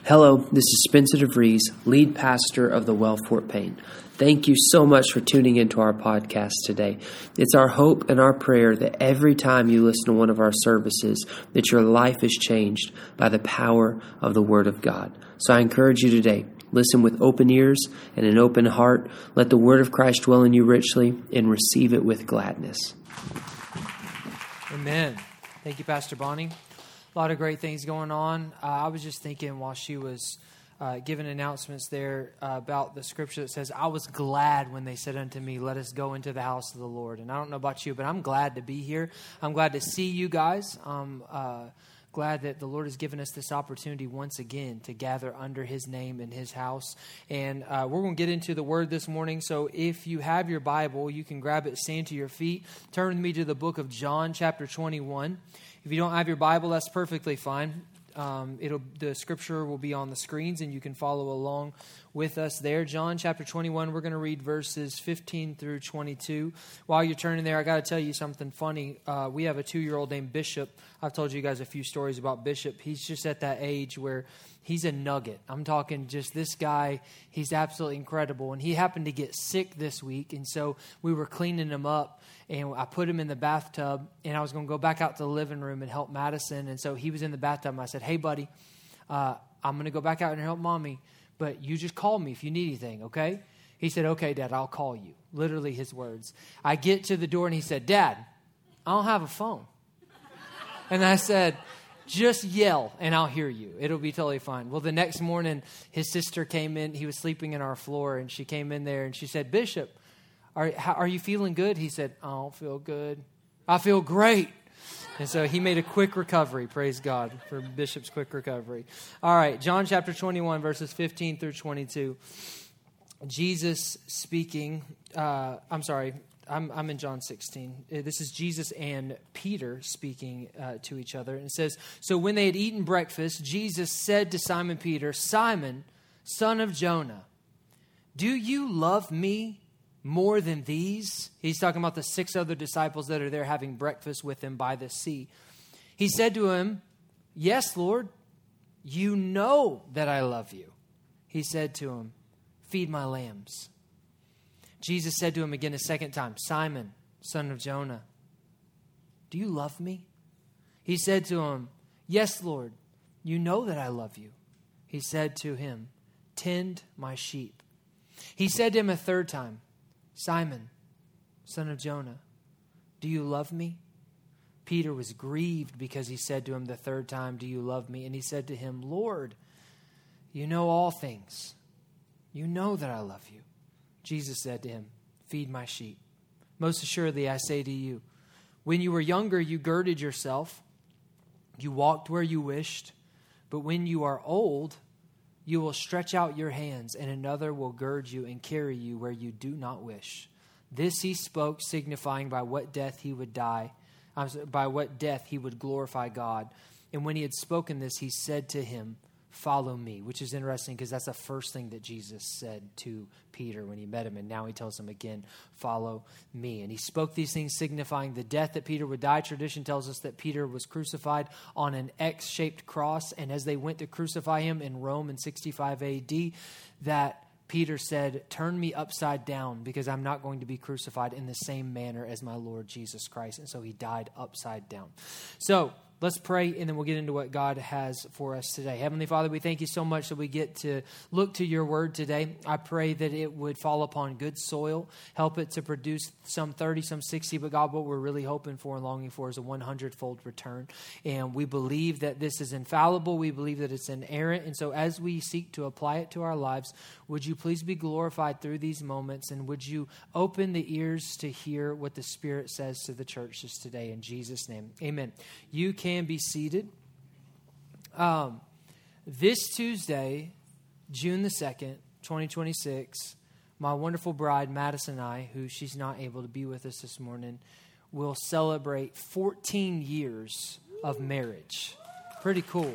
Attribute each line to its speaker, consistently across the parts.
Speaker 1: Hello, this is Spencer DeVries, lead pastor of the Well Fort Payne. Thank you so much for tuning into our podcast today. It's our hope and our prayer that every time you listen to one of our services, that your life is changed by the power of the Word of God. So I encourage you today, listen with open ears and an open heart. Let the Word of Christ dwell in you richly and receive it with gladness.
Speaker 2: Amen. Thank you, Pastor Bonnie. A lot of great things going on. I was just thinking while she was giving announcements there about the scripture that says, I was glad when they said unto me, let us go into the house of the Lord. And I don't know about you, but I'm glad to be here. I'm glad to see you guys. I'm glad that the Lord has given us this opportunity once again to gather under His name in His house. And we're going to get into the Word this morning. So if you have your Bible, you can grab it, stand to your feet. Turn with me to the book of John, chapter 21. If you don't have your Bible, that's perfectly fine. The scripture will be on the screens, and you can follow along with us there. John chapter 21, we're going to read verses 15 through 22. While you're turning there, I got to tell you something funny. We have a 2-year-old named Bishop. I've told you guys a few stories about Bishop. He's just at that age where he's a nugget. I'm talking just this guy. He's absolutely incredible. And he happened to get sick this week, and so we were cleaning him up. And I put him in the bathtub, and I was going to go back out to the living room and help Madison. And so he was in the bathtub, and I said, hey, buddy, I'm going to go back out and help Mommy, but you just call me if you need anything, okay? He said, okay, Dad, I'll call you. Literally his words. I get to the door, and he said, Dad, I don't have a phone. And I said, just yell, and I'll hear you. It'll be totally fine. Well, the next morning, his sister came in. He was sleeping in our floor, and she came in there, and she said, Bishop, Are you feeling good? He said, I don't feel good. I feel great. And so he made a quick recovery. Praise God for Bishop's quick recovery. All right, John chapter 21, verses 15 through 22. Jesus speaking. I'm in John 16. This is Jesus and Peter speaking to each other. And it says, so when they had eaten breakfast, Jesus said to Simon Peter, Simon, son of Jonah, do you love me more than these? He's talking about the 6 other disciples that are there having breakfast with him by the sea. He said to him, yes, Lord, you know that I love you. He said to him, feed my lambs. Jesus said to him again a second time, Simon, son of Jonah, do you love me? He said to him, yes, Lord, you know that I love you. He said to him, tend my sheep. He said to him a third time, Simon, son of Jonah, do you love me? Peter was grieved because he said to him the third time, do you love me? And he said to him, Lord, you know all things. You know that I love you. Jesus said to him, feed my sheep. Most assuredly, I say to you, when you were younger, you girded yourself, you walked where you wished, but when you are old, you will stretch out your hands, and another will gird you and carry you where you do not wish. This he spoke, signifying by what death he would glorify God. And when he had spoken this, he said to him, follow me, which is interesting because that's the first thing that Jesus said to Peter when he met him. And now he tells him again, follow me. And he spoke these things signifying the death that Peter would die. Tradition tells us that Peter was crucified on an X-shaped cross. And as they went to crucify him in Rome in 65 AD, that Peter said, turn me upside down because I'm not going to be crucified in the same manner as my Lord Jesus Christ. And so he died upside down. So let's pray, and then we'll get into what God has for us today. Heavenly Father, we thank you so much that we get to look to your word today. I pray that it would fall upon good soil, help it to produce some 30, some 60, but God, what we're really hoping for and longing for is a 100-fold return. And we believe that this is infallible. We believe that it's inerrant. And so as we seek to apply it to our lives, would you please be glorified through these moments, and would you open the ears to hear what the Spirit says to the churches today? In Jesus' name, amen. You can be seated. This Tuesday, June the 2nd, 2026, my wonderful bride, Madison, and I, who she's not able to be with us this morning, will celebrate 14 years of marriage. Pretty cool.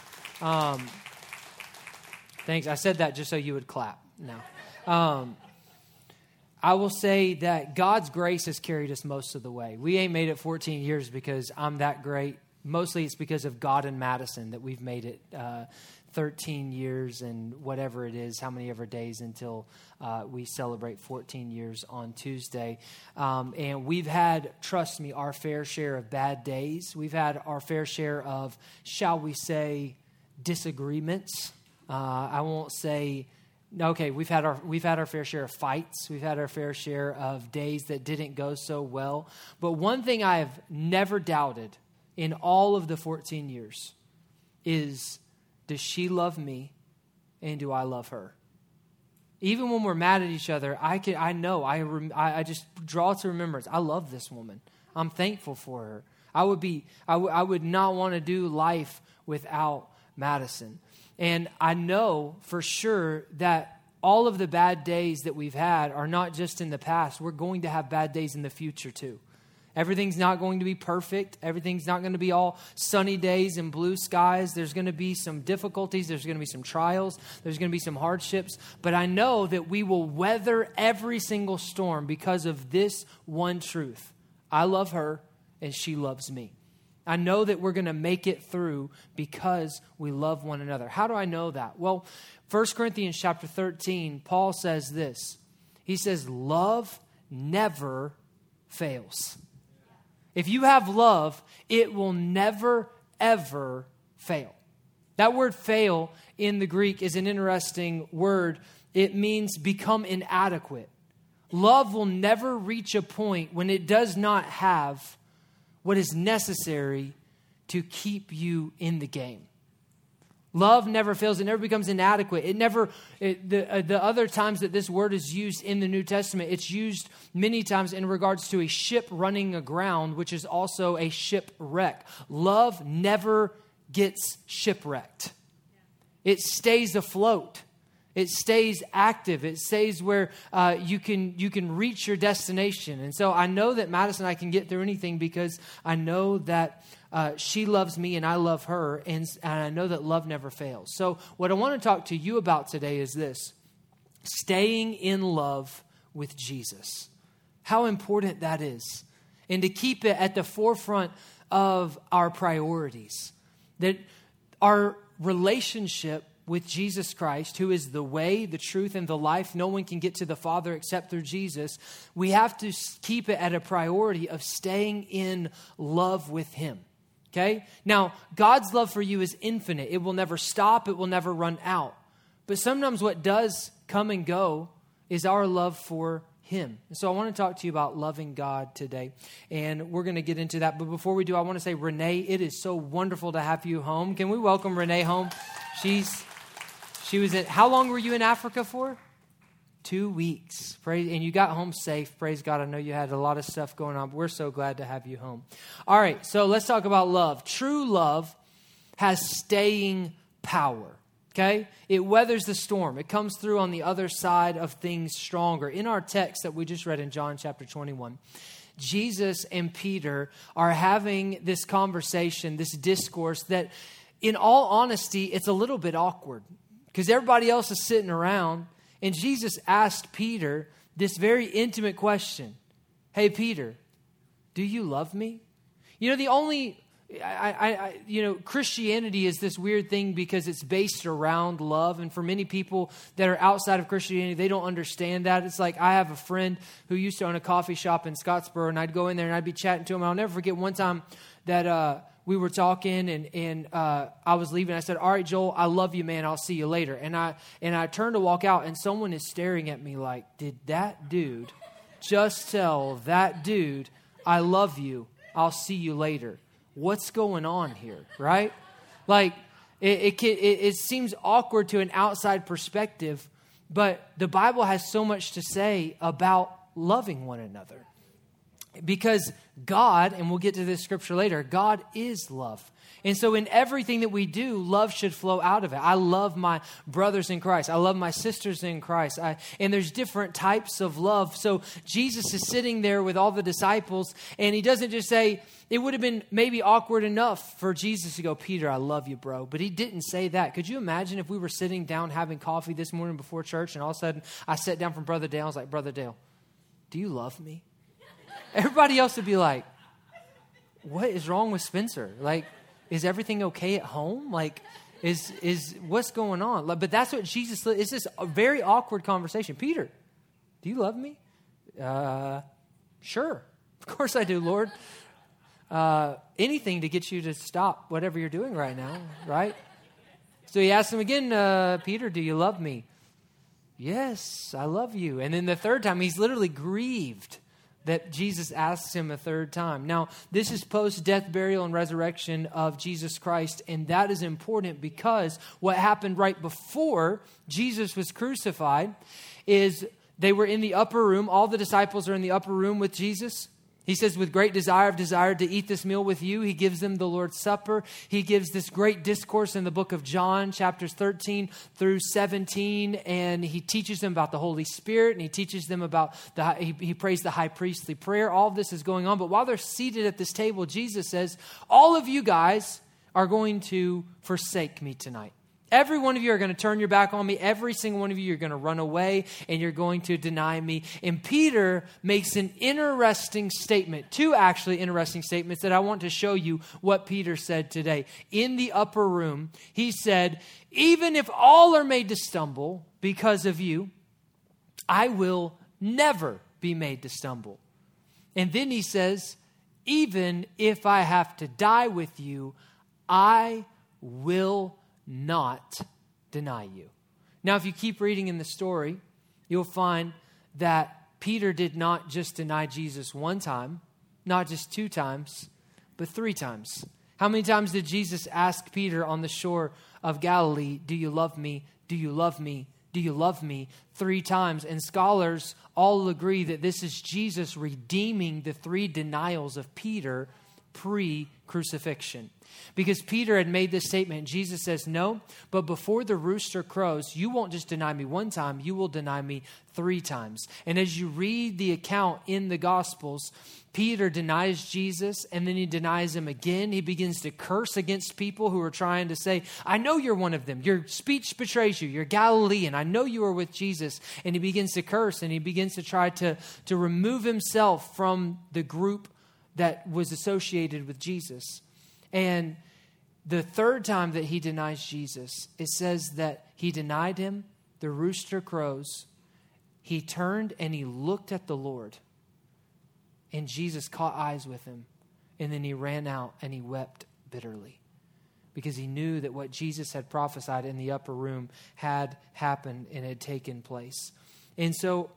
Speaker 2: Thanks. I said that just so you would clap. No. I will say that God's grace has carried us most of the way. We ain't made it 14 years because I'm that great. mostly it's because of God and Madison that we've made it 13 years and whatever it is, how many ever days until we celebrate 14 years on Tuesday. And we've had, trust me, our fair share of bad days. We've had our fair share of, shall we say, disagreements. I won't say, okay, we've had our fair share of fights. We've had our fair share of days that didn't go so well. But one thing I have never doubted in all of the 14 years is, does she love me and do I love her? Even when we're mad at each other, I just draw to remembrance. I love this woman. I'm thankful for her. I would not want to do life without Madison. And I know for sure that all of the bad days that we've had are not just in the past. We're going to have bad days in the future too. Everything's not going to be perfect. Everything's not going to be all sunny days and blue skies. There's going to be some difficulties. There's going to be some trials. There's going to be some hardships. But I know that we will weather every single storm because of this one truth. I love her and she loves me. I know that we're going to make it through because we love one another. How do I know that? Well, 1 Corinthians chapter 13, Paul says this. He says, love never fails. If you have love, it will never, ever fail. That word fail in the Greek is an interesting word. It means become inadequate. Love will never reach a point when it does not have what is necessary to keep you in the game. Love never fails. It never becomes inadequate. The other times that this word is used in the New Testament, it's used many times in regards to a ship running aground, which is also a shipwreck. Love never gets shipwrecked. It stays afloat. It stays active. It stays where you can reach your destination. And so I know that Madison and I can get through anything because I know that she loves me and I love her, and I know that love never fails. So what I want to talk to you about today is this: staying in love with Jesus. How important that is. And to keep it at the forefront of our priorities. That our relationship with Jesus Christ, who is the way, the truth, and the life. No one can get to the Father except through Jesus. We have to keep it at a priority of staying in love with Him. Okay? Now, God's love for you is infinite. It will never stop. It will never run out. But sometimes what does come and go is our love for Him. And so I want to talk to you about loving God today. And we're going to get into that. But before we do, I want to say, Renee, it is so wonderful to have you home. Can we welcome Renee home? She was how long were you in Africa for? 2 weeks. And you got home safe. Praise God. I know you had a lot of stuff going on, but we're so glad to have you home. All right, so let's talk about love. True love has staying power. Okay? It weathers the storm. It comes through on the other side of things stronger. In our text that we just read in John chapter 21, Jesus and Peter are having this conversation, this discourse that, in all honesty, it's a little bit awkward because everybody else is sitting around, and Jesus asked Peter this very intimate question. Hey, Peter, do you love me? You know, Christianity is this weird thing because it's based around love. And for many people that are outside of Christianity, they don't understand that. It's like, I have a friend who used to own a coffee shop in Scottsboro, and I'd go in there and I'd be chatting to him. I'll never forget one time that we were talking and I was leaving. I said, all right, Joel, I love you, man. I'll see you later. And I turned to walk out, and someone is staring at me like, did that dude just tell that dude, I love you, I'll see you later? What's going on here, right? Like, it seems awkward to an outside perspective, but the Bible has so much to say about loving one another. Because God, and we'll get to this scripture later, God is love. And so in everything that we do, love should flow out of it. I love my brothers in Christ. I love my sisters in Christ. And there's different types of love. So Jesus is sitting there with all the disciples, and he doesn't just say, it would have been maybe awkward enough for Jesus to go, Peter, I love you, bro. But he didn't say that. Could you imagine if we were sitting down having coffee this morning before church, and all of a sudden I sat down from Brother Dale, I was like, Brother Dale, do you love me? Everybody else would be like, what is wrong with Spencer? Like, is everything okay at home? Like, is what's going on? But that's what Jesus, it's this a very awkward conversation. Peter, do you love me? Sure. Of course I do, Lord. Anything to get you to stop whatever you're doing right now, right? So he asks him again, Peter, do you love me? Yes, I love you. And then the third time, he's literally grieved that Jesus asks him a third time. Now, this is post-death, burial, and resurrection of Jesus Christ, and that is important because what happened right before Jesus was crucified is they were in the upper room. All the disciples are in the upper room with Jesus. He says, with great desire, I've desired to eat this meal with you. He gives them the Lord's Supper. He gives this great discourse in the book of John, chapters 13 through 17, and he teaches them about the Holy Spirit, and he teaches them about, he prays the high priestly prayer. All of this is going on, but while they're seated at this table, Jesus says, all of you guys are going to forsake me tonight. Every one of you are going to turn your back on me. Every single one of you are going to run away and you're going to deny me. And Peter makes an interesting statement, two actually interesting statements that I want to show you what Peter said today. In the upper room, he said, even if all are made to stumble because of you, I will never be made to stumble. And then he says, even if I have to die with you, I will not deny you. Now, if you keep reading in the story, you'll find that Peter did not just deny Jesus one time, not just two times, but three times. How many times did Jesus ask Peter on the shore of Galilee, do you love me? Do you love me? Do you love me? 3 times. And scholars all agree that this is Jesus redeeming the 3 denials of Peter pre-crucifixion. Because Peter had made this statement, Jesus says, no, but before the rooster crows, you won't just deny me one time, you will deny me 3 times. And as you read the account in the Gospels, Peter denies Jesus and then he denies him again. He begins to curse against people who are trying to say, I know you're one of them. Your speech betrays you. You're Galilean. I know you are with Jesus. And he begins to curse and he begins to try to remove himself from the group that was associated with Jesus. And the third time that he denies Jesus, it says that he denied him, the rooster crows, he turned and he looked at the Lord, and Jesus caught eyes with him, and then he ran out and he wept bitterly because he knew that what Jesus had prophesied in the upper room had happened and had taken place. And so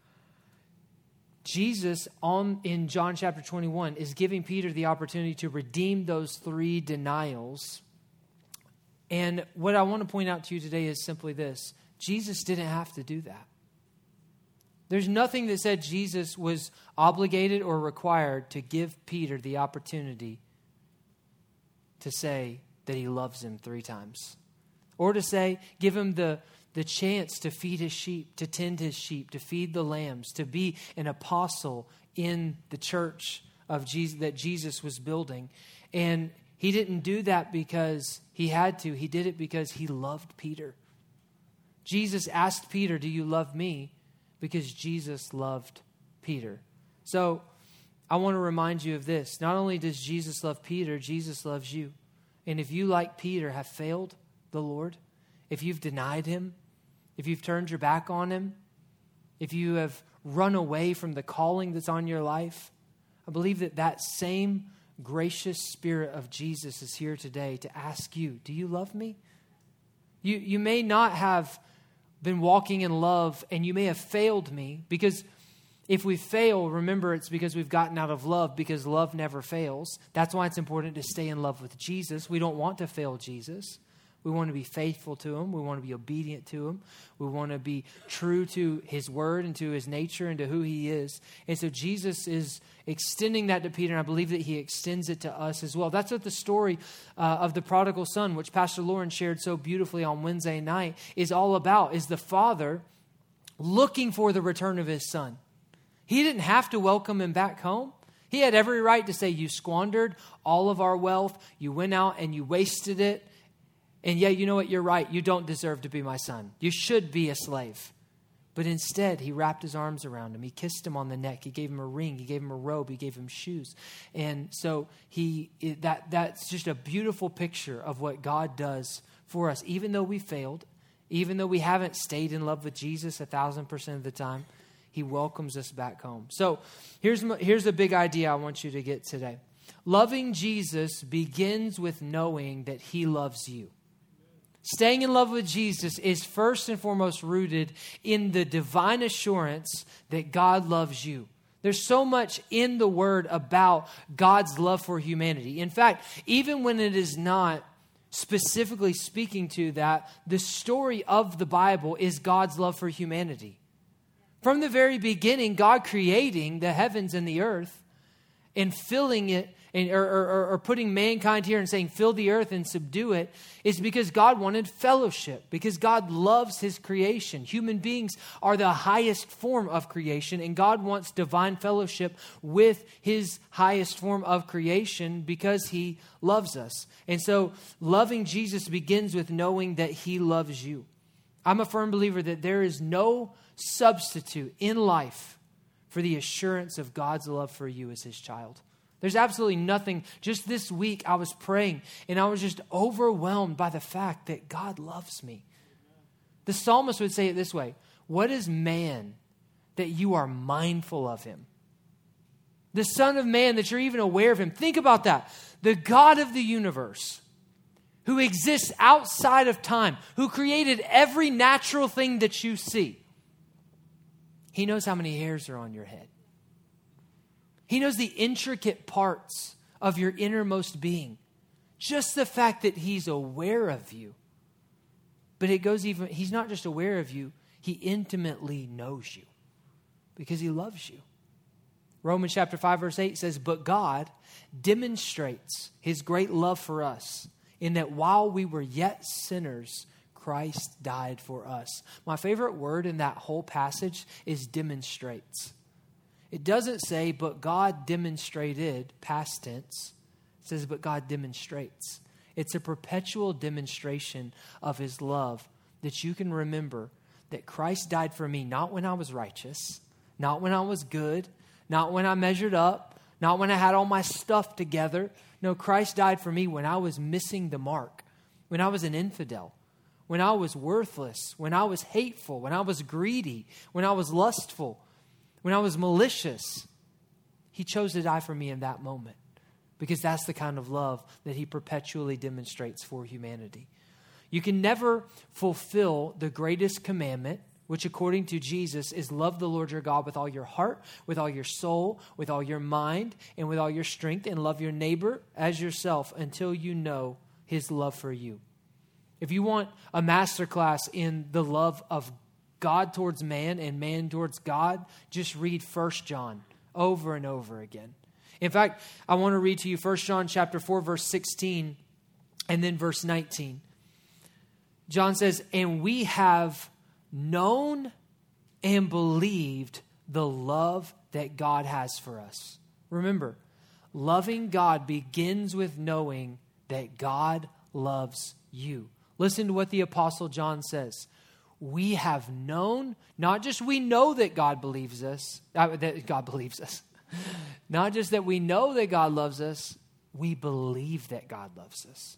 Speaker 2: Jesus, in John chapter 21, is giving Peter the opportunity to redeem those 3 denials. And what I want to point out to you today is simply this. Jesus didn't have to do that. There's nothing that said Jesus was obligated or required to give Peter the opportunity to say that he loves him 3 times. Or to say, give him the chance to feed his sheep, to tend his sheep, to feed the lambs, to be an apostle in the church of Jesus that Jesus was building. And he didn't do that because he had to. He did it because he loved Peter. Jesus asked Peter, do you love me? Because Jesus loved Peter. So I want to remind you of this. Not only does Jesus love Peter, Jesus loves you. And if you, like Peter, have failed the Lord, if you've denied him, if you've turned your back on him, if you have run away from the calling that's on your life, I believe that same gracious Spirit of Jesus is here today to ask you, do you love me? You may not have been walking in love and you may have failed me, because if we fail, remember it's because we've gotten out of love, because love never fails. That's why it's important to stay in love with Jesus. We don't want to fail Jesus. We want to be faithful to him. We want to be obedient to him. We want to be true to his word and to his nature and to who he is. And so Jesus is extending that to Peter, and I believe that he extends it to us as well. That's what the story of the prodigal son, which Pastor Lauren shared so beautifully on Wednesday night, is all about, is the father looking for the return of his son. He didn't have to welcome him back home. He had every right to say, you squandered all of our wealth. You went out and you wasted it. And yeah, you know what? You're right. You don't deserve to be my son. You should be a slave. But instead, he wrapped his arms around him. He kissed him on the neck. He gave him a ring. He gave him a robe. He gave him shoes. And so that's just a beautiful picture of what God does for us. Even though we failed, even though we haven't stayed in love with Jesus 1,000% of the time, he welcomes us back home. So here's the big idea I want you to get today. Loving Jesus begins with knowing that he loves you. Staying in love with Jesus is first and foremost rooted in the divine assurance that God loves you. There's so much in the Word about God's love for humanity. In fact, even when it is not specifically speaking to that, the story of the Bible is God's love for humanity. From the very beginning, God creating the heavens and the earth and filling it, or putting mankind here and saying, fill the earth and subdue it, is because God wanted fellowship, because God loves his creation. Human beings are the highest form of creation, and God wants divine fellowship with his highest form of creation because he loves us. And so loving Jesus begins with knowing that he loves you. I'm a firm believer that there is no substitute in life for the assurance of God's love for you as his child. There's absolutely nothing. Just this week, I was praying, and I was just overwhelmed by the fact that God loves me. The psalmist would say it this way: what is man that you are mindful of him? The Son of Man that you're even aware of him. Think about that. The God of the universe, who exists outside of time, who created every natural thing that you see. He knows how many hairs are on your head. He knows the intricate parts of your innermost being. Just the fact that he's aware of you. But it goes even, he's not just aware of you, he intimately knows you because he loves you. Romans chapter 5 verse 8 says, but God demonstrates his great love for us in that while we were yet sinners, Christ died for us. My favorite word in that whole passage is demonstrates. It doesn't say, but God demonstrated, past tense. It says, but God demonstrates. It's a perpetual demonstration of his love that you can remember that Christ died for me, not when I was righteous, not when I was good, not when I measured up, not when I had all my stuff together. No, Christ died for me when I was missing the mark, when I was an infidel, when I was worthless, when I was hateful, when I was greedy, when I was lustful, when I was malicious. He chose to die for me in that moment because that's the kind of love that he perpetually demonstrates for humanity. You can never fulfill the greatest commandment, which according to Jesus is love the Lord your God with all your heart, with all your soul, with all your mind, and with all your strength, and love your neighbor as yourself until you know his love for you. If you want a masterclass in the love of God towards man and man towards God, just read 1 John over and over again. In fact, I want to read to you 1 John chapter 4, verse 16, and then verse 19. John says, and we have known and believed the love that God has for us. Remember, loving God begins with knowing that God loves you. Listen to what the Apostle John says. We have known, not just we know that God believes us, that God believes us. Not just that we know that God loves us, we believe that God loves us.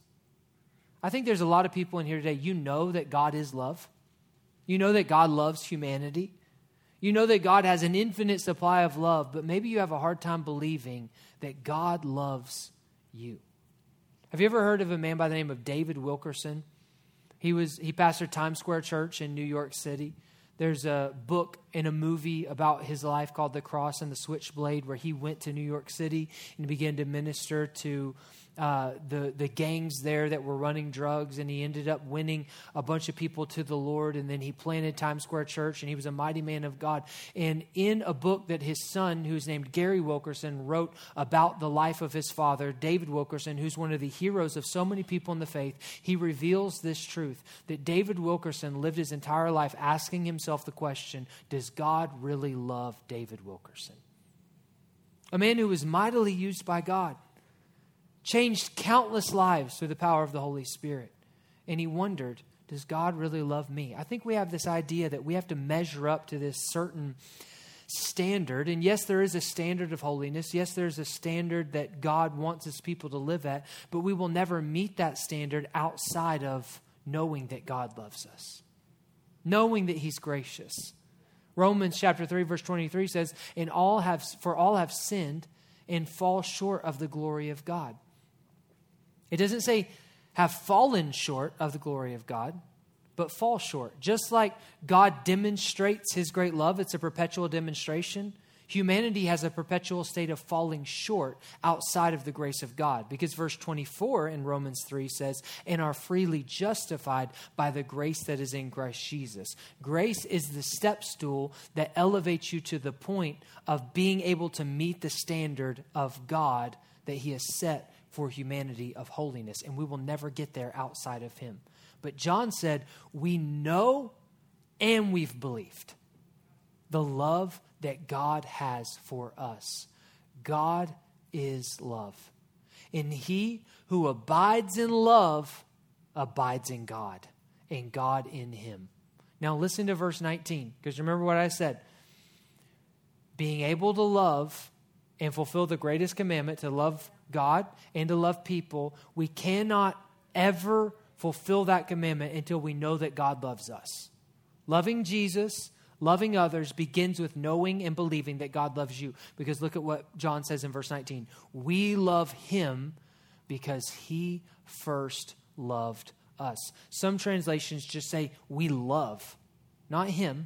Speaker 2: I think there's a lot of people in here today, you know that God is love. You know that God loves humanity. You know that God has an infinite supply of love, but maybe you have a hard time believing that God loves you. Have you ever heard of a man by the name of David Wilkerson? He pastored Times Square Church in New York City. There's a book and a movie about his life called The Cross and the Switchblade, where he went to New York City and began to minister to the gangs there that were running drugs, and he ended up winning a bunch of people to the Lord, and then he planted Times Square Church, and he was a mighty man of God. And in a book that his son, who's named Gary Wilkerson, wrote about the life of his father, David Wilkerson, who's one of the heroes of so many people in the faith, he reveals this truth, that David Wilkerson lived his entire life asking himself the question, does God really love David Wilkerson? A man who was mightily used by God, changed countless lives through the power of the Holy Spirit. And he wondered, does God really love me? I think we have this idea that we have to measure up to this certain standard. And yes, there is a standard of holiness. Yes, there's a standard that God wants his people to live at, but we will never meet that standard outside of knowing that God loves us, knowing that he's gracious. Romans chapter 3, verse 23 says, for all have sinned and fall short of the glory of God. It doesn't say have fallen short of the glory of God, but fall short. Just like God demonstrates his great love, it's a perpetual demonstration. Humanity has a perpetual state of falling short outside of the grace of God. Because verse 24 in Romans 3 says, and are freely justified by the grace that is in Christ Jesus. Grace is the step stool that elevates you to the point of being able to meet the standard of God that he has set for humanity of holiness. And we will never get there outside of him. But John said, we know and we've believed the love that God has for us. God is love. And he who abides in love abides in God, and God in him. Now listen to verse 19, because remember what I said. Being able to love and fulfill the greatest commandment, to love God and to love people, we cannot ever fulfill that commandment until we know that God loves us. Loving Jesus, loving others begins with knowing and believing that God loves you. Because look at what John says in verse 19. We love him because he first loved us. Some translations just say we love, not him,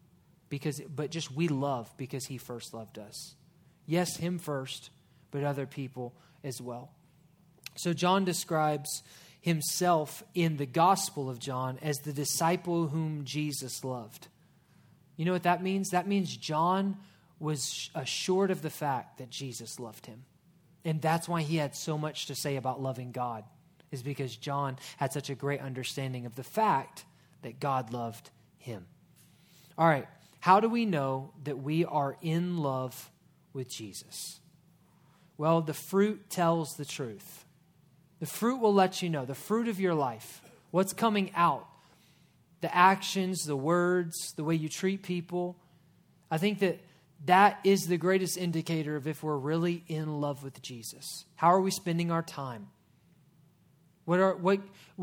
Speaker 2: but just we love because he first loved us. Yes, him first, but other people as well. So John describes himself in the Gospel of John as the disciple whom Jesus loved. You know what that means? That means John was assured of the fact that Jesus loved him. And that's why he had so much to say about loving God, is because John had such a great understanding of the fact that God loved him. All right, how do we know that we are in love with Jesus? Well, the fruit tells the truth. The fruit will let you know, the fruit of your life, what's coming out, the actions, the words, the way you treat people. I think that is the greatest indicator of if we're really in love with Jesus. How are we spending our time? What's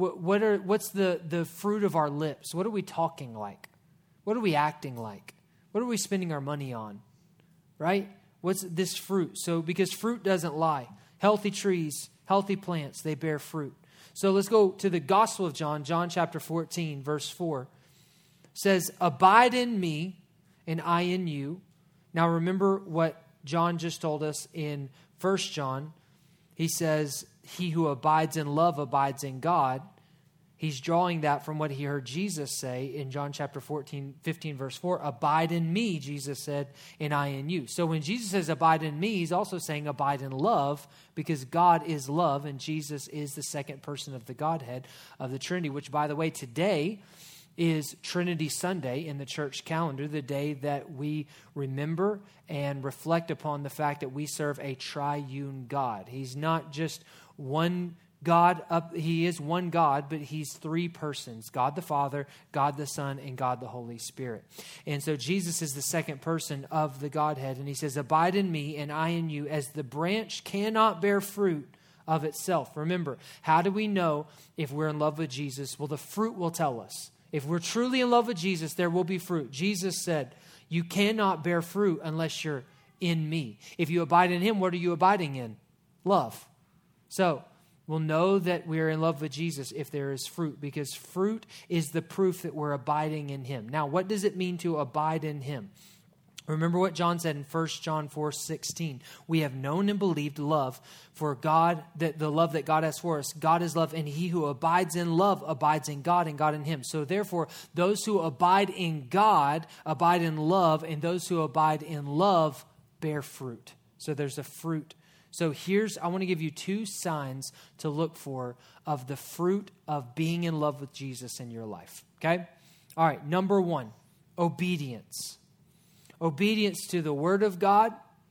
Speaker 2: the fruit of our lips? What are we talking like? What are we acting like? What are we spending our money on? Right? What's this fruit? So because fruit doesn't lie. Healthy trees, healthy plants, they bear fruit. So let's go to the Gospel of John, John chapter 14, verse 4. It says, abide in me and I in you. Now remember what John just told us in 1 John. He says, he who abides in love abides in God. He's drawing that from what he heard Jesus say in John chapter 15, verse 4. Abide in me, Jesus said, and I in you. So when Jesus says abide in me, he's also saying abide in love, because God is love and Jesus is the second person of the Godhead of the Trinity, which, by the way, today is Trinity Sunday in the church calendar, the day that we remember and reflect upon the fact that we serve a triune God. He's not just one God, he is one God, but he's three persons, God the Father, God the Son, and God the Holy Spirit. And so Jesus is the second person of the Godhead, and he says, abide in me and I in you, as the branch cannot bear fruit of itself. Remember, how do we know if we're in love with Jesus? Well, the fruit will tell us. If we're truly in love with Jesus, there will be fruit. Jesus said, you cannot bear fruit unless you're in me. If you abide in him, what are you abiding in? Love. So we'll know that we're in love with Jesus if there is fruit, because fruit is the proof that we're abiding in him. Now, what does it mean to abide in him? Remember what John said in 1 John 4:16. We have known and believed love for God, that the love that God has for us. God is love, and he who abides in love abides in God and God in him. So therefore, those who abide in God abide in love, and those who abide in love bear fruit. So there's a fruit. So I want to give you two signs to look for of the fruit of being in love with Jesus in your life. Okay? All right, number one, obedience. Obedience to the Word of God,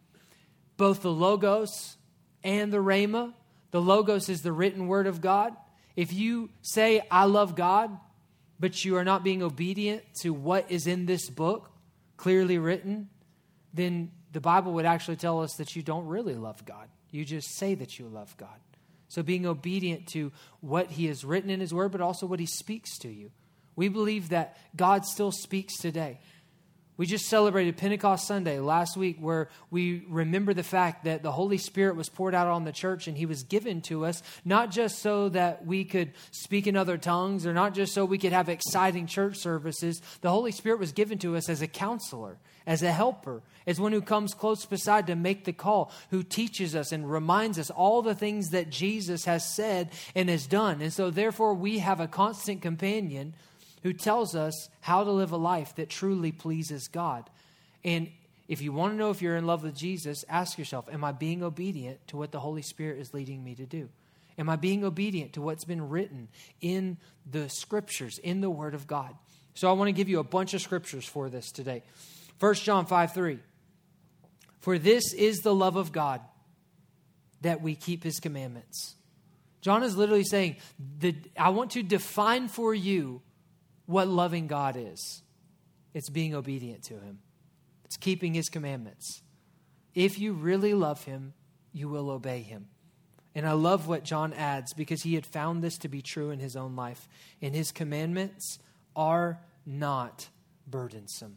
Speaker 2: both the Logos and the Rhema. The Logos is the written Word of God. If you say, I love God, but you are not being obedient to what is in this book, clearly written, then the Bible would actually tell us that you don't really love God. You just say that you love God. So being obedient to what he has written in his word, but also what he speaks to you. We believe that God still speaks today. We just celebrated Pentecost Sunday last week, where we remember the fact that the Holy Spirit was poured out on the church and he was given to us, not just so that we could speak in other tongues or not just so we could have exciting church services. The Holy Spirit was given to us as a counselor, as a helper, as one who comes close beside to make the call, who teaches us and reminds us all the things that Jesus has said and has done. And so therefore we have a constant companion who tells us how to live a life that truly pleases God. And if you want to know if you're in love with Jesus, ask yourself, am I being obedient to what the Holy Spirit is leading me to do? Am I being obedient to what's been written in the scriptures, in the Word of God? So I want to give you a bunch of scriptures for this today. 1 John 5:3. For this is the love of God, that we keep his commandments. John is literally saying, I want to define for you what loving God is. It's being obedient to him. It's keeping his commandments. If you really love him, you will obey him. And I love what John adds, because he had found this to be true in his own life. And his commandments are not burdensome.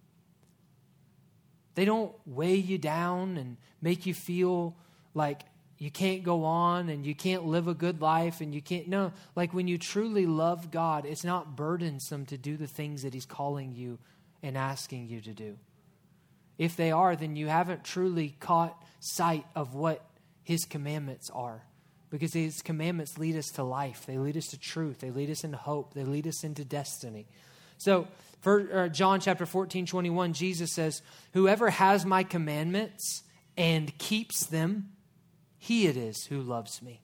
Speaker 2: They don't weigh you down and make you feel like you can't go on and you can't live a good life and you can't. No, like when you truly love God, it's not burdensome to do the things that he's calling you and asking you to do. If they are, then you haven't truly caught sight of what his commandments are. Because his commandments lead us to life. They lead us to truth. They lead us into hope. They lead us into destiny. So for John chapter 14:21, Jesus says, whoever has my commandments and keeps them, he it is who loves me.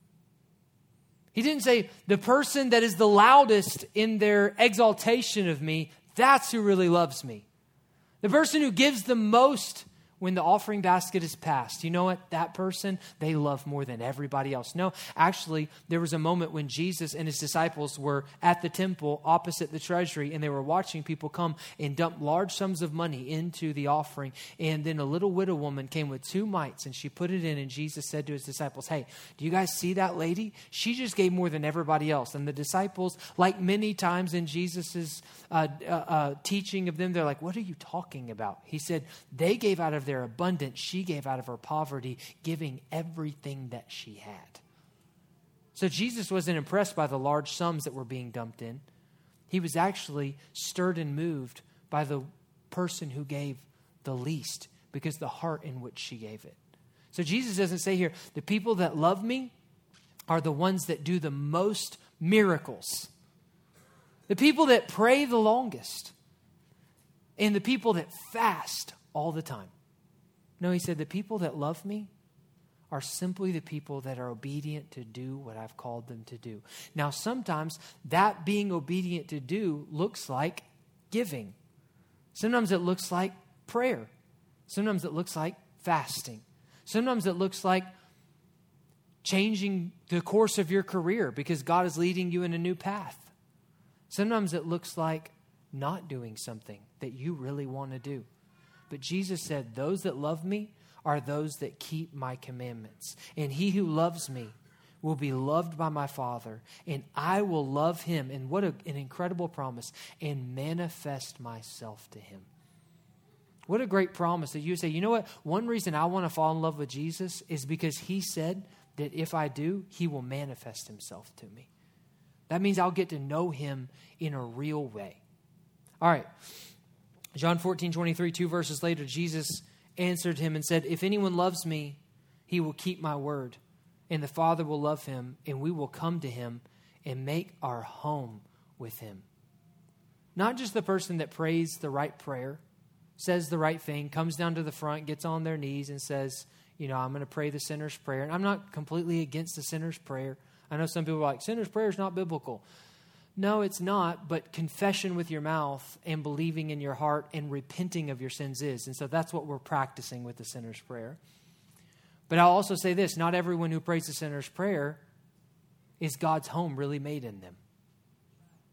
Speaker 2: He didn't say the person that is the loudest in their exaltation of me, that's who really loves me. The person who gives the most when the offering basket is passed, you know what? That person, they love more than everybody else. No, actually, there was a moment when Jesus and his disciples were at the temple opposite the treasury, and they were watching people come and dump large sums of money into the offering. And then a little widow woman came with 2 mites, and she put it in, and Jesus said to his disciples, hey, do you guys see that lady? She just gave more than everybody else. And the disciples, like many times in Jesus's teaching of them, they're like, what are you talking about? He said, they gave out of their abundance, she gave out of her poverty, giving everything that she had. So Jesus wasn't impressed by the large sums that were being dumped in. He was actually stirred and moved by the person who gave the least, because the heart in which she gave it. So Jesus doesn't say here, the people that love me are the ones that do the most miracles. The people that pray the longest. And the people that fast all the time. No, he said, the people that love me are simply the people that are obedient to do what I've called them to do. Now, sometimes that being obedient to do looks like giving. Sometimes it looks like prayer. Sometimes it looks like fasting. Sometimes it looks like changing the course of your career because God is leading you in a new path. Sometimes it looks like not doing something that you really want to do. But Jesus said, those that love me are those that keep my commandments. And he who loves me will be loved by my Father, and I will love him. And what an incredible promise, and manifest myself to him. What a great promise that you say, you know what? One reason I want to fall in love with Jesus is because he said that if I do, he will manifest himself to me. That means I'll get to know him in a real way. All right. John 14:23, 2 verses later, Jesus answered him and said, if anyone loves me, he will keep my word, and the Father will love him, and we will come to him and make our home with him. Not just the person that prays the right prayer, says the right thing, comes down to the front, gets on their knees and says, you know, I'm going to pray the sinner's prayer. And I'm not completely against the sinner's prayer. I know some people are like, sinner's prayer is not biblical. No, it's not, but confession with your mouth and believing in your heart and repenting of your sins is. And so that's what we're practicing with the sinner's prayer. But I'll also say this, not everyone who prays the sinner's prayer is God's home really made in them.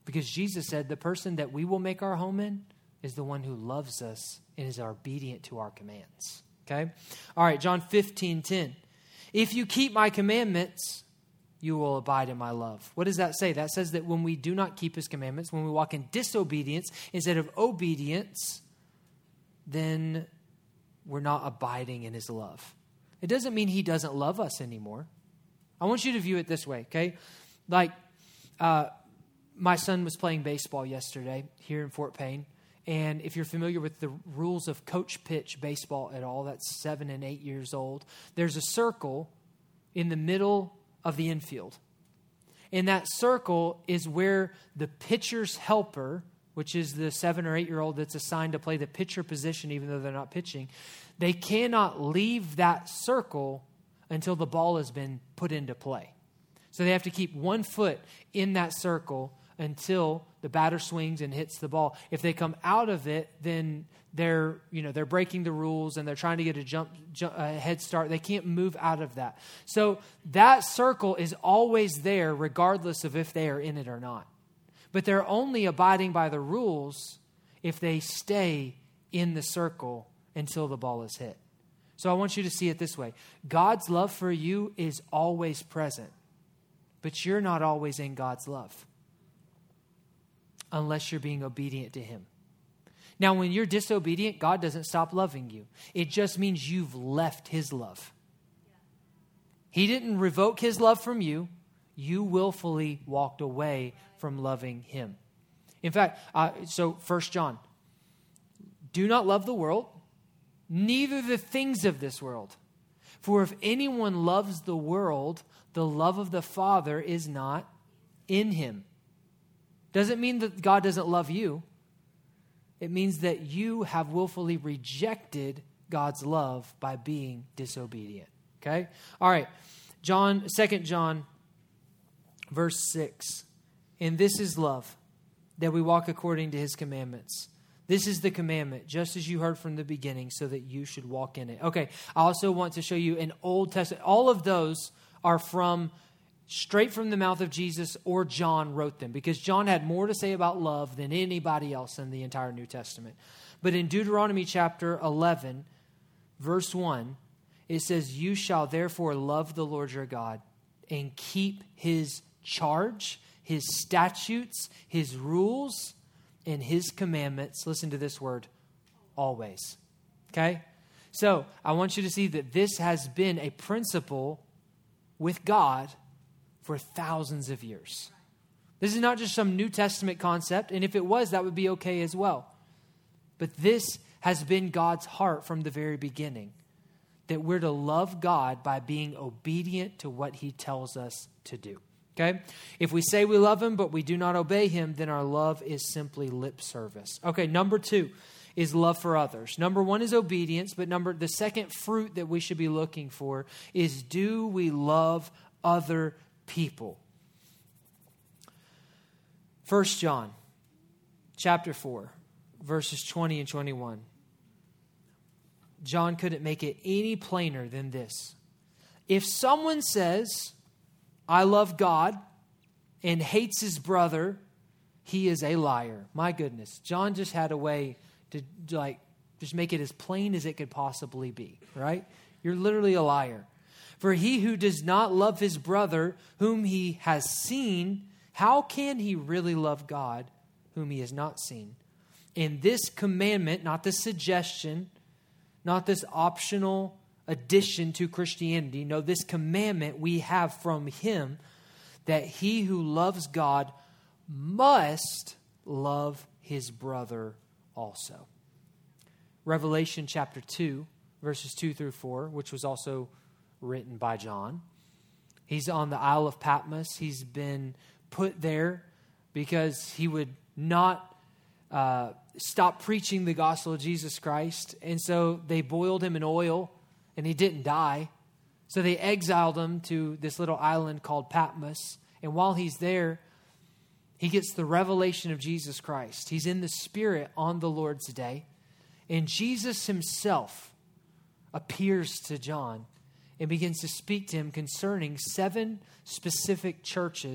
Speaker 2: Because Jesus said the person that we will make our home in is the one who loves us and is obedient to our commands. Okay? All right, John 15:10. If you keep my commandments, you will abide in my love. What does that say? That says that when we do not keep his commandments, when we walk in disobedience instead of obedience, then we're not abiding in his love. It doesn't mean he doesn't love us anymore. I want you to view it this way, okay? Like, my son was playing baseball yesterday here in Fort Payne. And if you're familiar with the rules of coach pitch baseball at all, that's 7 and 8 years old, there's a circle in the middle of the infield. And that circle is where the pitcher's helper, which is the 7 or 8 year old that's assigned to play the pitcher position even though they're not pitching, they cannot leave that circle until the ball has been put into play. So they have to keep 1 foot in that circle until the batter swings and hits the ball. If they come out of it, then they're breaking the rules and they're trying to get a head start. They can't move out of that. So that circle is always there regardless of if they are in it or not. But they're only abiding by the rules if they stay in the circle until the ball is hit. So I want you to see it this way. God's love for you is always present, but you're not always in God's love unless you're being obedient to him. Now, when you're disobedient, God doesn't stop loving you. It just means you've left his love. He didn't revoke his love from you. You willfully walked away from loving him. In fact, so 1 John, do not love the world, neither the things of this world. For if anyone loves the world, the love of the Father is not in him. Doesn't mean that God doesn't love you. It means that you have willfully rejected God's love by being disobedient. Okay? All right. 2 John, verse 6. And this is love, that we walk according to his commandments. This is the commandment, just as you heard from the beginning, so that you should walk in it. Okay, I also want to show you an Old Testament. All of those are straight from the mouth of Jesus, or John wrote them, because John had more to say about love than anybody else in the entire New Testament. But in Deuteronomy chapter 11, verse 1, it says, you shall therefore love the Lord your God and keep his charge, his statutes, his rules, and his commandments. Listen to this word, always. Okay? So I want you to see that this has been a principle with God for thousands of years. This is not just some New Testament concept, and if it was, that would be okay as well. But this has been God's heart from the very beginning, that we're to love God by being obedient to what he tells us to do. Okay? If we say we love him, but we do not obey him, then our love is simply lip service. Okay, number 2 is love for others. Number 1 is obedience, but the second fruit that we should be looking for is, do we love other people? 1 John chapter 4, verses 20 and 21. John couldn't make it any plainer than this. If someone says, I love God, and hates his brother, he is a liar. My goodness. John just had a way to just make it as plain as it could possibly be, right? You're literally a liar. For he who does not love his brother whom he has seen, how can he really love God whom he has not seen? And this commandment, not this suggestion, not this optional addition to Christianity, no, this commandment we have from him, that he who loves God must love his brother also. Revelation chapter 2, verses 2 through 4, which was also written by John. He's on the Isle of Patmos. He's been put there because he would not stop preaching the gospel of Jesus Christ. And so they boiled him in oil, and he didn't die. So they exiled him to this little island called Patmos. And while he's there, he gets the revelation of Jesus Christ. He's in the Spirit on the Lord's day. And Jesus himself appears to John and begins to speak to him concerning 7 specific churches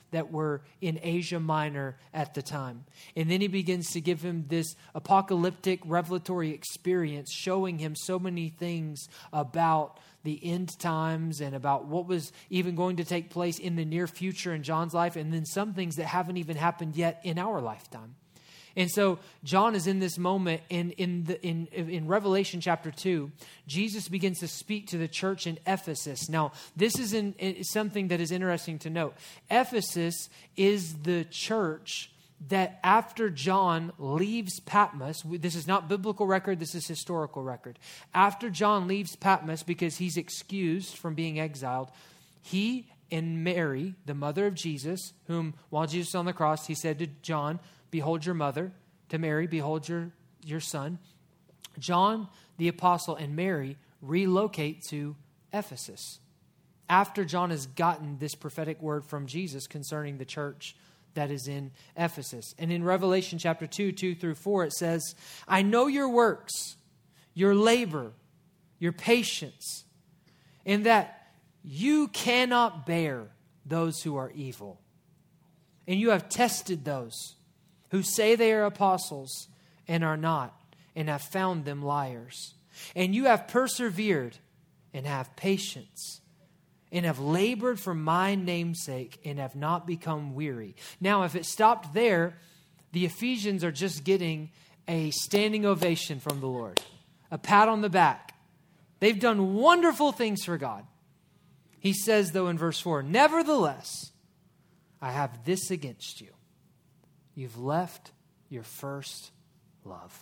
Speaker 2: that were in Asia Minor at the time. And then he begins to give him this apocalyptic revelatory experience, showing him so many things about the end times and about what was even going to take place in the near future in John's life, and then some things that haven't even happened yet in our lifetime. And so John is in this moment, and in Revelation chapter 2, Jesus begins to speak to the church in Ephesus. Now, this is something that is interesting to note. Ephesus is the church that after John leaves Patmos, this is not biblical record, this is historical record. After John leaves Patmos because he's excused from being exiled, he and Mary, the mother of Jesus, whom while Jesus was on the cross, he said to John, "Behold your mother," to Mary, "Behold your son." John, the apostle, and Mary relocate to Ephesus after John has gotten this prophetic word from Jesus concerning the church that is in Ephesus. And in Revelation chapter 2, 2 through 4, it says, "I know your works, your labor, your patience, and that you cannot bear those who are evil. And you have tested those who say they are apostles and are not, and have found them liars. And you have persevered and have patience, and have labored for my name's sake, and have not become weary." Now, if it stopped there, the Ephesians are just getting a standing ovation from the Lord, a pat on the back. They've done wonderful things for God. He says, though, in verse 4, "Nevertheless, I have this against you. You've left your first love."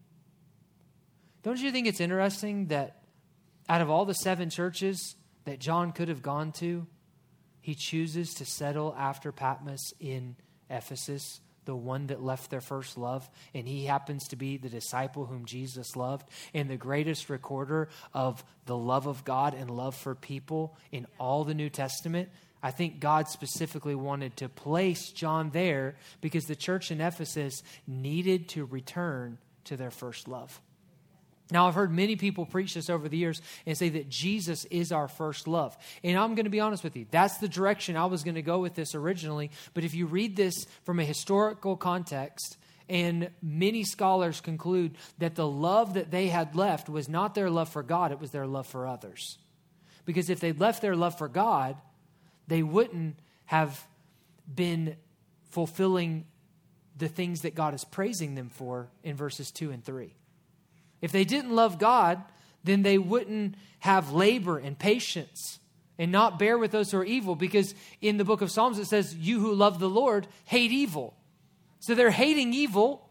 Speaker 2: Don't you think it's interesting that out of all the 7 churches that John could have gone to, he chooses to settle after Patmos in Ephesus, the one that left their first love, and he happens to be the disciple whom Jesus loved and the greatest recorder of the love of God and love for people in all the New Testament. I think God specifically wanted to place John there because the church in Ephesus needed to return to their first love. Now, I've heard many people preach this over the years and say that Jesus is our first love. And I'm going to be honest with you. That's the direction I was going to go with this originally. But if you read this from a historical context, and many scholars conclude that the love that they had left was not their love for God, it was their love for others. Because if they'd left their love for God, they wouldn't have been fulfilling the things that God is praising them for in verses 2 and 3. If they didn't love God, then they wouldn't have labor and patience and not bear with those who are evil, because in the book of Psalms it says, "You who love the Lord hate evil." So they're hating evil.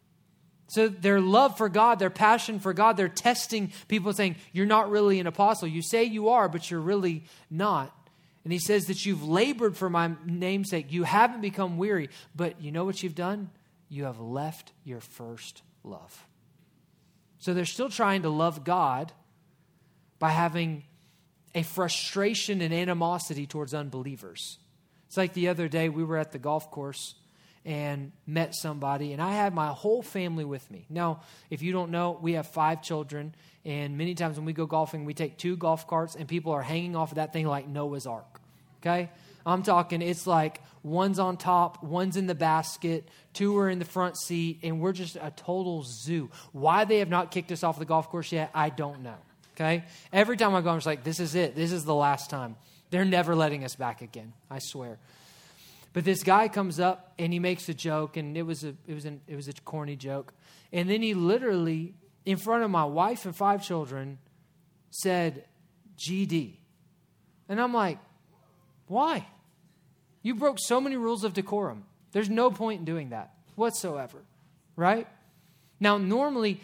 Speaker 2: So their love for God, their passion for God, they're testing people, saying, "You're not really an apostle. You say you are, but you're really not." And he says that you've labored for my name's sake. You haven't become weary, but you know what you've done? You have left your first love. So they're still trying to love God by having a frustration and animosity towards unbelievers. It's like the other day we were at the golf course and met somebody, and I had my whole family with me. Now, if you don't know, we have 5 children, and many times when we go golfing, we take 2 golf carts, and people are hanging off of that thing like Noah's Ark, okay? I'm talking, it's like one's on top, one's in the basket, 2 are in the front seat, and we're just a total zoo. Why they have not kicked us off the golf course yet, I don't know, okay? Every time I go, I'm just like, this is it. This is the last time. They're never letting us back again, I swear. But this guy comes up, and he makes a joke, and it was a corny joke. And then he literally, in front of my wife and 5 children, said, "GD." And I'm like, why? You broke so many rules of decorum. There's no point in doing that whatsoever, right? Now, normally,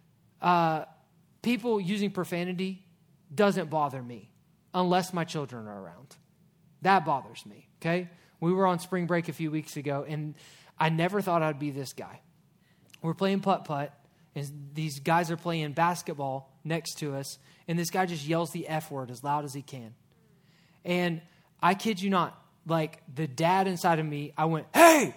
Speaker 2: people using profanity doesn't bother me unless my children are around. That bothers me, okay? We were on spring break a few weeks ago, and I never thought I'd be this guy. We're playing putt-putt, and these guys are playing basketball next to us, and this guy just yells the F word as loud as he can. And I kid you not, like the dad inside of me, I went, "Hey,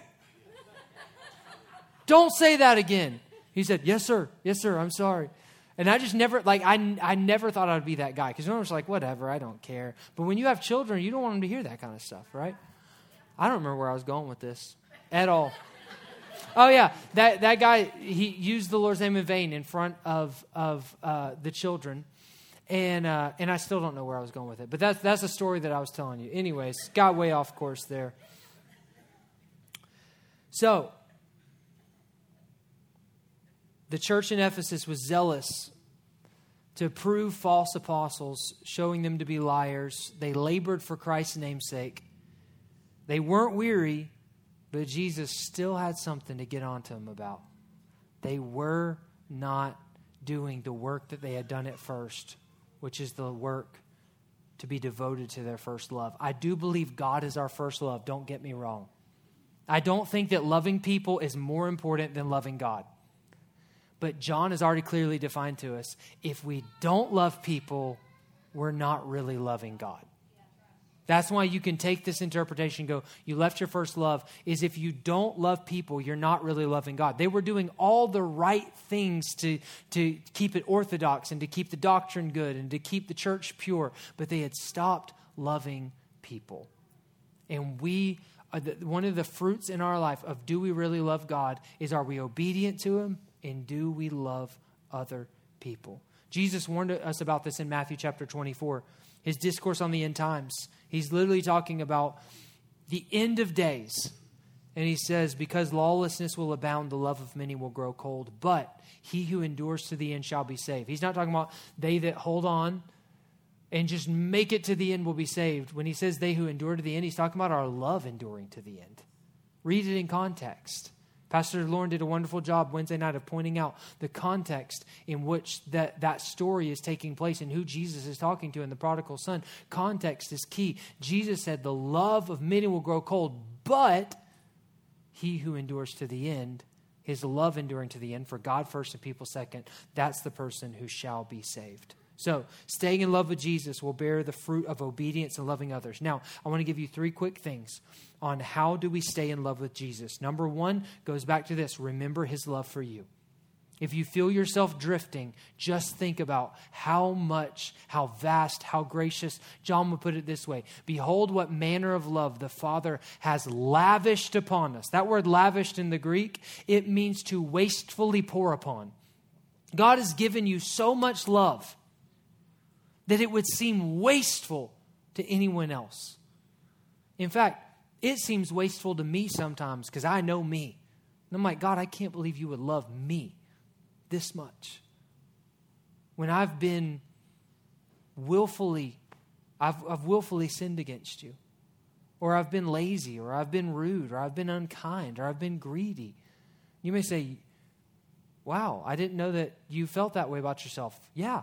Speaker 2: don't say that again." He said, "Yes, sir. Yes, sir. I'm sorry." And I just never, like, I never thought I'd be that guy. Because I was like, whatever, I don't care. But when you have children, you don't want them to hear that kind of stuff, right? I don't remember where I was going with this at all. Oh, yeah. That guy, he used the Lord's name in vain in front of the children. And I still don't know where I was going with it. But that's a story that I was telling you. Anyways, got way off course there. So, the church in Ephesus was zealous to prove false apostles, showing them to be liars. They labored for Christ's name's sake. They weren't weary, but Jesus still had something to get onto them about. They were not doing the work that they had done at first, which is the work to be devoted to their first love. I do believe God is our first love. Don't get me wrong. I don't think that loving people is more important than loving God. But John has already clearly defined to us, if we don't love people, we're not really loving God. That's why you can take this interpretation and go, you left your first love, is if you don't love people, you're not really loving God. They were doing all the right things to keep it orthodox and to keep the doctrine good and to keep the church pure, but they had stopped loving people. And one of the fruits in our life of do we really love God is, are we obedient to Him, and do we love other people? Jesus warned us about this in Matthew chapter 24. His discourse on the end times. He's literally talking about the end of days. And he says, because lawlessness will abound, the love of many will grow cold. But he who endures to the end shall be saved. He's not talking about they that hold on and just make it to the end will be saved. When he says they who endure to the end, he's talking about our love enduring to the end. Read it in context. Pastor Lauren did a wonderful job Wednesday night of pointing out the context in which that story is taking place and who Jesus is talking to in the prodigal son. Context is key. Jesus said the love of many will grow cold, but he who endures to the end, his love enduring to the end, for God first and people second, that's the person who shall be saved. So, staying in love with Jesus will bear the fruit of obedience and loving others. Now, I want to give you 3 quick things on how do we stay in love with Jesus. Number 1 goes back to this. Remember His love for you. If you feel yourself drifting, just think about how much, how vast, how gracious. John would put it this way. Behold what manner of love the Father has lavished upon us. That word lavished in the Greek, it means to wastefully pour upon. God has given you so much love that it would seem wasteful to anyone else. In fact, it seems wasteful to me sometimes because I know me. And I'm like, God, I can't believe you would love me this much. When I've been willfully sinned against you. Or I've been lazy, or I've been rude, or I've been unkind, or I've been greedy. You may say, wow, I didn't know that you felt that way about yourself. Yeah.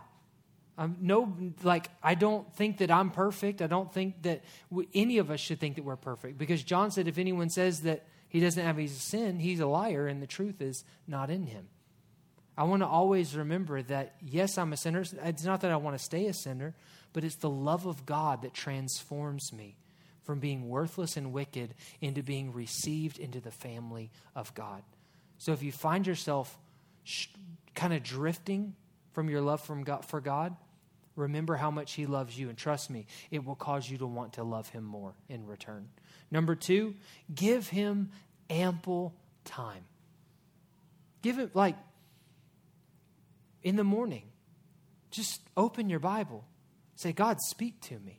Speaker 2: I don't think that I'm perfect. I don't think that any of us should think that we're perfect. Because John said if anyone says that he doesn't have a sin, he's a liar and the truth is not in him. I want to always remember that, yes, I'm a sinner. It's not that I want to stay a sinner, but it's the love of God that transforms me from being worthless and wicked into being received into the family of God. So if you find yourself kind of drifting from your love for God, remember how much He loves you. And trust me, it will cause you to want to love Him more in return. Number 2, give Him ample time. Give Him, in the morning, just open your Bible. Say, God, speak to me.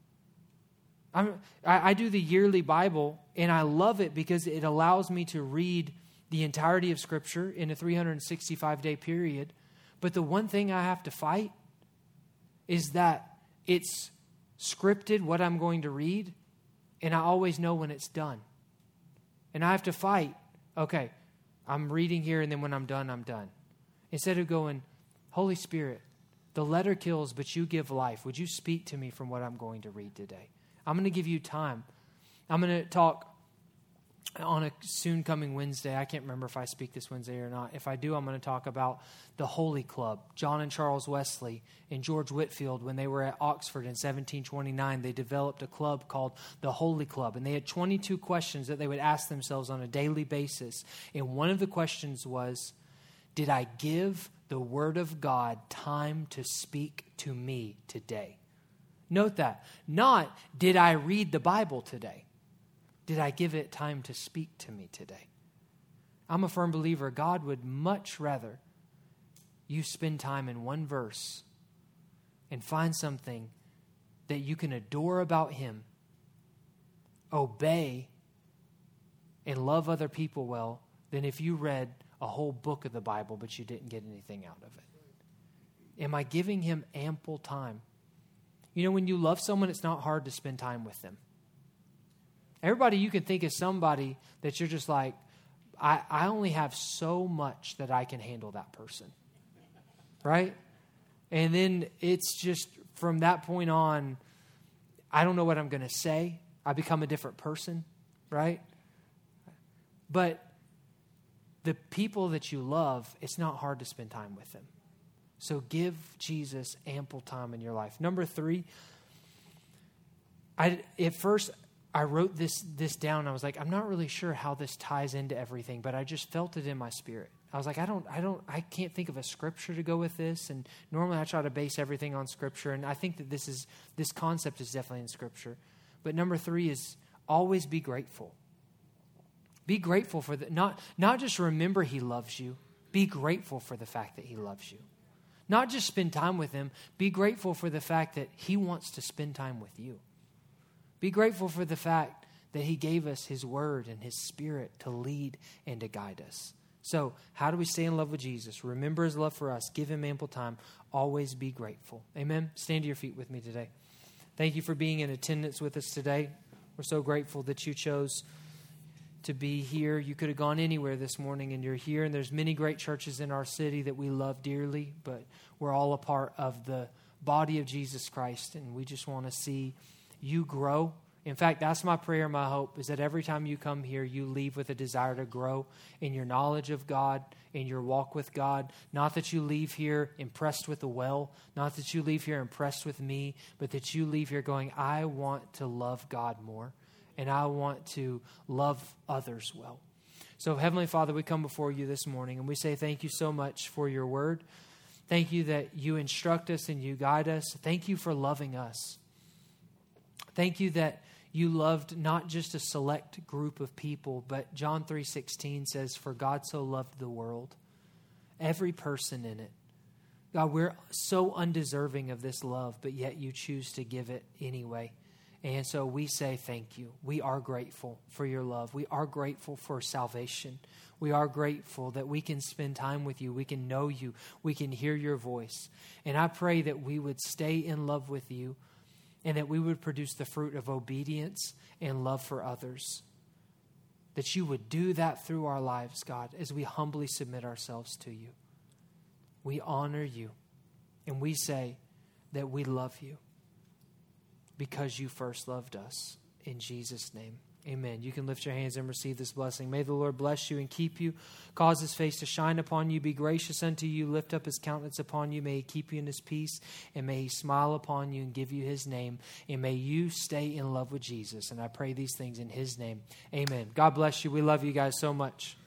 Speaker 2: I do the yearly Bible, and I love it because it allows me to read the entirety of Scripture in a 365-day period. But the one thing I have to fight is that it's scripted what I'm going to read, and I always know when it's done. And I have to fight, okay, I'm reading here, and then when I'm done, I'm done. Instead of going, Holy Spirit, the letter kills, but you give life. Would you speak to me from what I'm going to read today? I'm going to give you time. I'm going to talk on a soon coming Wednesday. I can't remember if I speak this Wednesday or not. If I do, I'm going to talk about the Holy Club. John and Charles Wesley and George Whitefield, when they were at Oxford in 1729, they developed a club called the Holy Club. And they had 22 questions that they would ask themselves on a daily basis. And one of the questions was, did I give the Word of God time to speak to me today? Note that. Not, did I read the Bible today? Did I give it time to speak to me today? I'm a firm believer God would much rather you spend time in one verse and find something that you can adore about Him, obey, and love other people well, than if you read a whole book of the Bible but you didn't get anything out of it. Am I giving Him ample time? You know, when you love someone, it's not hard to spend time with them. Everybody you can think is somebody that you're just like, I only have so much that I can handle that person. Right? And then it's just from that point on, I don't know what I'm going to say. I become a different person, right? But the people that you love, it's not hard to spend time with them. So give Jesus ample time in your life. Number 3, at first I wrote this down. I was like, I'm not really sure how this ties into everything, but I just felt it in my spirit. I was like, I can't think of a scripture to go with this. And normally I try to base everything on scripture. And I think that this concept is definitely in scripture. But number 3 is always be grateful. Be grateful for not just remember He loves you. Be grateful for the fact that He loves you. Not just spend time with Him. Be grateful for the fact that He wants to spend time with you. Be grateful for the fact that He gave us His word and His Spirit to lead and to guide us. So how do we stay in love with Jesus? Remember His love for us. Give Him ample time. Always be grateful. Amen? Stand to your feet with me today. Thank you for being in attendance with us today. We're so grateful that you chose to be here. You could have gone anywhere this morning, and you're here. And there's many great churches in our city that we love dearly, but we're all a part of the body of Jesus Christ, and we just want to see you grow. In fact, that's my prayer, my hope, is that every time you come here, you leave with a desire to grow in your knowledge of God, in your walk with God. Not that you leave here impressed with the well, not that you leave here impressed with me, but that you leave here going, I want to love God more, and I want to love others well. So, Heavenly Father, we come before you this morning, and we say thank you so much for your word. Thank you that you instruct us and you guide us. Thank you for loving us. Thank you that you loved not just a select group of people, but John 3:16 says, for God so loved the world, every person in it. God, we're so undeserving of this love, but yet you choose to give it anyway. And so we say thank you. We are grateful for your love. We are grateful for salvation. We are grateful that we can spend time with you. We can know you. We can hear your voice. And I pray that we would stay in love with you, and that we would produce the fruit of obedience and love for others. That you would do that through our lives, God, as we humbly submit ourselves to you. We honor you, and we say that we love you because you first loved us. In Jesus' name, amen. You can lift your hands and receive this blessing. May the Lord bless you and keep you, cause His face to shine upon you, be gracious unto you, lift up His countenance upon you. May He keep you in His peace, and may He smile upon you and give you His name, and may you stay in love with Jesus. And I pray these things in His name. Amen. God bless you. We love you guys so much.